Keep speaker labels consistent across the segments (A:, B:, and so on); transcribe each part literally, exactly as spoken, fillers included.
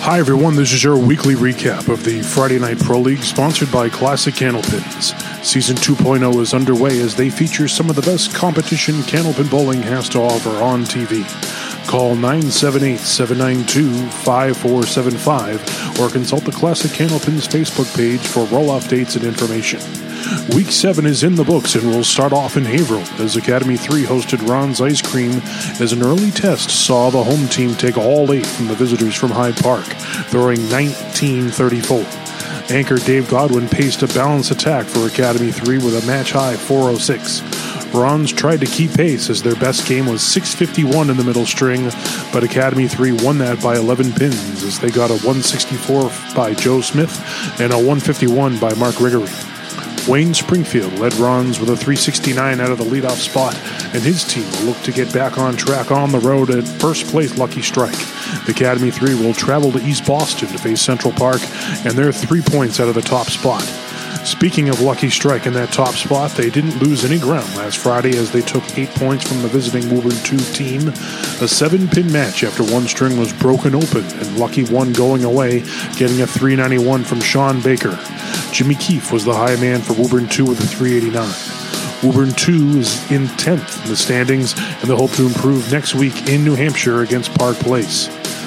A: Hi everyone, this is your weekly recap of the Friday Night Pro League sponsored by Classic Candlepins. Season two point oh is underway as they feature some of the best competition candlepin bowling has to offer on T V. Call nine seven eight, seven nine two, five four seven five or consult the Classic Candlepins Facebook page for roll-off dates and information. Week seven is in the books and will start off in Haverhill as Academy three hosted Ron's Ice Cream as an early test saw the home team take all eight from the visitors from Hyde Park, throwing nineteen thirty-four. Anchor Dave Godwin paced a balanced attack for Academy three with a match-high four oh six. Ron's tried to keep pace as their best game was six fifty-one in the middle string, but Academy three won that by eleven pins as they got a one sixty-four by Joe Smith and a one fifty-one by Mark Rigory. Wayne Springfield led Ron's with a three sixty-nine out of the leadoff spot, and his team will look to get back on track on the road at first place Lucky Strike. Academy three will travel to East Boston to face Central Park, and they're three points out of the top spot. Speaking of Lucky Strike in that top spot, they didn't lose any ground last Friday as they took eight points from the visiting Woburn two team. A seven-pin match after one string was broken open, and Lucky one going away, getting a three ninety-one from Sean Baker. Jimmy Keefe was the high man for Woburn two with a three eighty-nine. Woburn two is in tenth in the standings, and they'll hope to improve next week in New Hampshire against Park Place.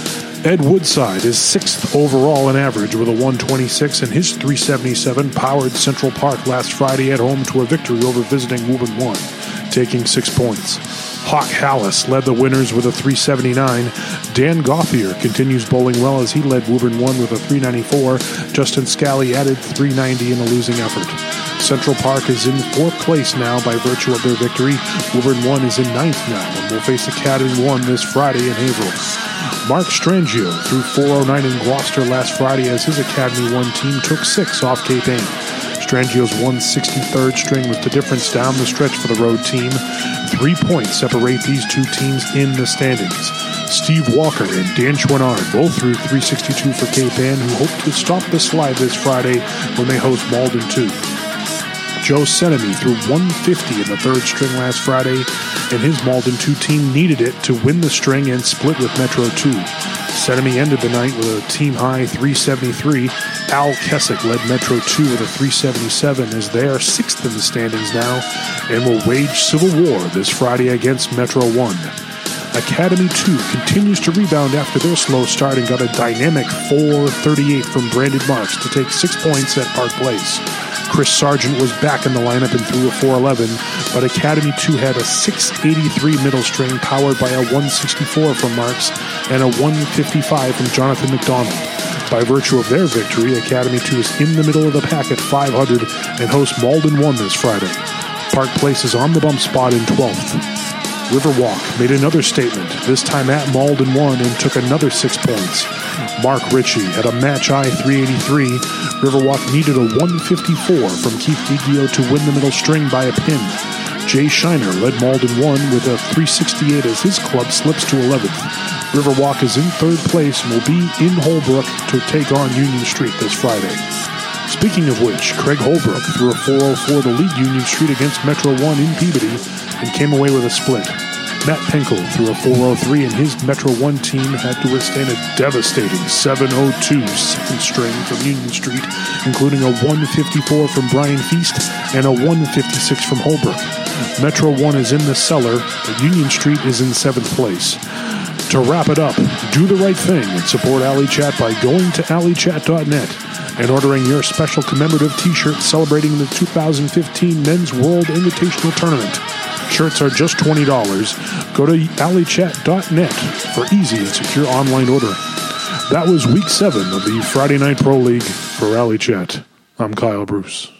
A: Ed Woodside is sixth overall in average with a one twenty-six, and his three seventy-seven powered Central Park last Friday at home to a victory over visiting Woburn one, taking six points. Hawk Hallis led the winners with a three seventy-nine. Dan Gothier continues bowling well as he led Woburn one with a three ninety-four. Justin Scally added three ninety in a losing effort. Central Park is in fourth place now by virtue of their victory. Woburn one is in ninth now and will face Academy one this Friday in Haverhill. Mark Strangio threw four oh nine in Gloucester last Friday as his Academy one team took six off Cape Ann. Strangio's one sixty-third string was the difference down the stretch for the road team. Three points separate these two teams in the standings. Steve Walker and Dan Chouinard both threw three sixty-two for Cape Ann, who hope to stop the slide this Friday when they host Malden two. Joe Senemy threw one fifty in the third string last Friday, and his Malden two team needed it to win the string and split with Metro two. Senemy ended the night with a team-high three seventy-three. Al Kessick led Metro two with a three seventy-seven as they are sixth in the standings now and will wage civil war this Friday against Metro one. Academy two continues to rebound after their slow start and got a dynamic four thirty-eight from Brandon Marks to take six points at Park Place. Chris Sargent was back in the lineup and threw a four eleven, but Academy two had a six eighty-three middle string powered by a one sixty-four from Marks and a one fifty-five from Jonathan McDonald. By virtue of their victory, Academy two is in the middle of the pack at five hundred and hosts Malden one this Friday. Park Place is on the bump spot in twelfth. Riverwalk made another statement, this time at Malden one, and took another six points. Mark Ritchie had a match-high three eighty-three. Riverwalk needed a one fifty-four from Keith Gigio to win the middle string by a pin. Jay Shiner led Malden one with a three sixty-eight as his club slips to eleventh. Riverwalk is in third place and will be in Holbrook to take on Union Street this Friday. Speaking of which, Craig Holbrook threw a four oh four to lead Union Street against Metro one in Peabody and came away with a split. Matt Pinkel threw a four oh three, and his Metro one team had to withstand a devastating seven oh two second string from Union Street, including a one fifty-four from Brian Feast and a one fifty-six from Holbrook. Metro one is in the cellar, but Union Street is in seventh place. To wrap it up, do the right thing and support Alley Chat by going to alley chat dot net and ordering your special commemorative t-shirt celebrating the two thousand fifteen Men's World Invitational Tournament. Shirts are just twenty dollars. Go to alley chat dot net for easy and secure online ordering. That was week seven of the Friday Night Pro League. For Alley Chat, I'm Kyle Bruce.